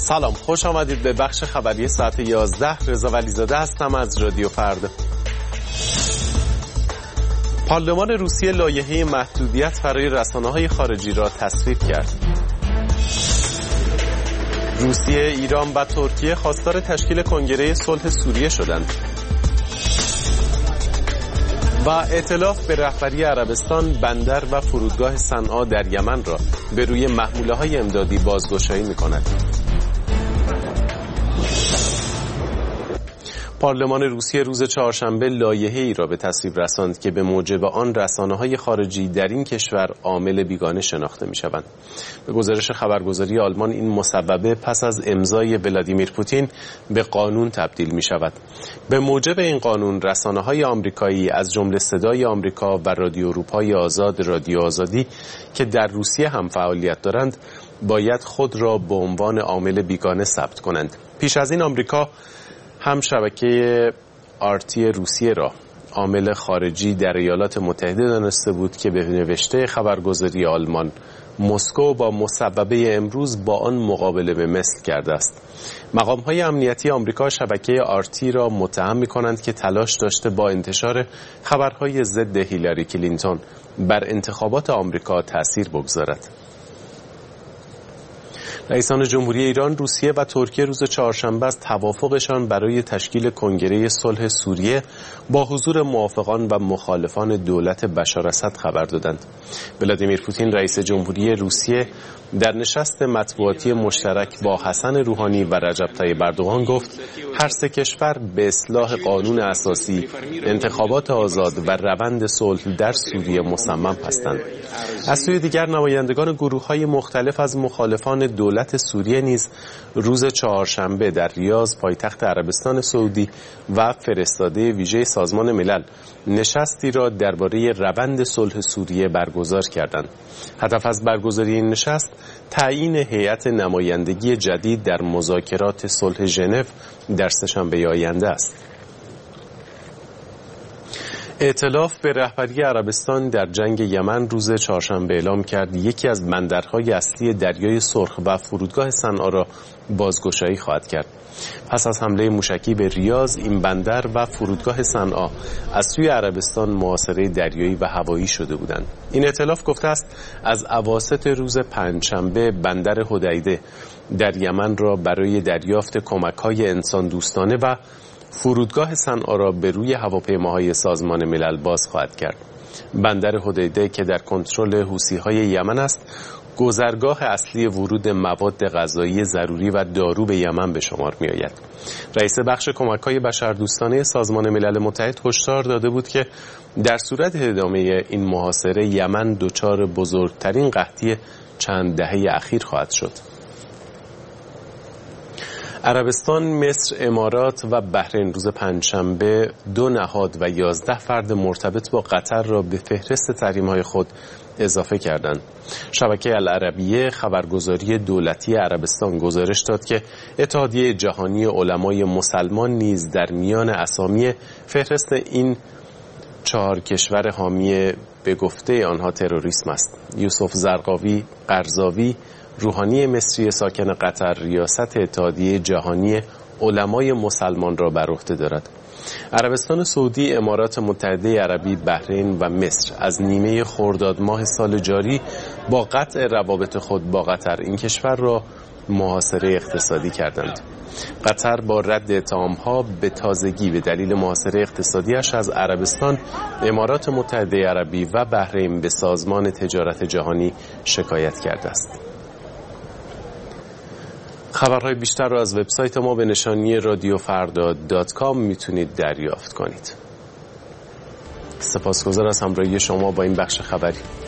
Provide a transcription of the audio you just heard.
سلام، خوش آمدید به بخش خبری ساعت 11. رضا ولیزاده هستم از رادیو فردا. پارلمان روسیه لایحه محدودیت برای رسانه‌های خارجی را تصویب کرد. روسیه، ایران و ترکیه خواستار تشکیل کنگره صلح سوریه شدند. و ائتلاف به رهبری عربستان بندر و فرودگاه صنعا در یمن را به روی محموله‌های امدادی بازگشایی می‌کند. پارلمان روسیه روز چهارشنبه لایحه‌ای را به تصویب رساند که به موجب آن رسانه‌های خارجی در این کشور عامل بیگانه شناخته می‌شوند. به گزارش خبرگزاری آلمان این مصوبه پس از امضای ولادیمیر پوتین به قانون تبدیل می‌شود. به موجب این قانون رسانه‌های آمریکایی از جمله صدای آمریکا و رادیو اروپای آزاد، رادیو آزادی که در روسیه هم فعالیت دارند باید خود را به عنوان عامل بیگانه ثبت کنند. پیش از این آمریکا هم شبکه آرتی روسیه را عامل خارجی در ایالات متحده دانسته بود که به نوشته خبرگزاری آلمان مسکو با مصوبه امروز با آن مقابله به مثل کرده است. مقام‌های امنیتی آمریکا شبکه آرتی را متهم می‌کنند که تلاش داشته با انتشار خبرهای ضد هیلاری کلینتون بر انتخابات آمریکا تأثیر بگذارد. رئیسان جمهوری ایران، روسیه و ترکیه روز چهارشنبه از توافقشان برای تشکیل کنگره صلح سوریه با حضور موافقان و مخالفان دولت بشار اسد خبر دادند. ولادیمیر پوتین رئیس جمهوری روسیه در نشست مطبوعاتی مشترک با حسن روحانی و رجب طیب اردوغان گفت هر سه کشور به اصلاح قانون اساسی، انتخابات آزاد و روند صلح در سوریه مصمم هستند. از سوی دیگر نمایندگان گروه‌های مختلف از مخالفان دولت سوریه نیز روز چهارشنبه در ریاض پایتخت عربستان سعودی و فرستاده ویژه سازمان ملل نشستی را درباره روند صلح سوریه برگزار کردند. هدف از برگزاری این نشست تعیین هیئت نمایندگی جدید در مذاکرات صلح ژنو در سه‌شنبه آینده است. ائتلاف به رهبری عربستان در جنگ یمن روز چهارشنبه اعلام کرد یکی از بندرهای اصلی دریای سرخ و فرودگاه صنعا را بازگشایی خواهد کرد. پس از حمله موشکی به ریاض، این بندر و فرودگاه صنعا از سوی عربستان محاصره دریایی و هوایی شده بودند. این ائتلاف گفته است از اواسط روز پنجشنبه بندر حدیده در یمن را برای دریافت کمک‌های انسان دوستانه و فرودگاه صنعا را به روی هواپیماهای سازمان ملل باز خواهد کرد. بندر حدیده که در کنترل حوثی‌های یمن است، گذرگاه اصلی ورود مواد غذایی ضروری و دارو به یمن به شمار می‌آید. رئیس بخش کمک‌های بشردوستانه سازمان ملل متحد هشدار داده بود که در صورت ادامه این محاصره یمن دچار بزرگترین قحطی چند دهه اخیر خواهد شد. عربستان، مصر، امارات و بحرین روز پنجشنبه 2 نهاد و 11 فرد مرتبط با قطر را به فهرست تحریم‌های خود اضافه کردند. شبکه العربیه خبرگزاری دولتی عربستان گزارش داد که اتحادیه جهانی علمای مسلمان نیز در میان اسامی فهرست این 4 کشور حامی به گفته آنها تروریسم است. یوسف زرقاوی قرضاوی، روحانی مصری ساکن قطر، ریاست اتحادیه جهانی علمای مسلمان را بر عهده دارد. عربستان سعودی، امارات متحده عربی، بحرین و مصر از نیمه خرداد ماه سال جاری با قطع روابط خود با قطر این کشور را محاصره اقتصادی کردند. قطر با رد اتهام‌ها به تازگی به دلیل محاصره اقتصادیش از عربستان، امارات متحده عربی و بحرین به سازمان تجارت جهانی شکایت کرده است. خبرهای بیشتر را از وبسایت ما به نشانی radiofarda.com میتونید دریافت کنید. سپاسگزار از همراهی شما با این بخش خبری.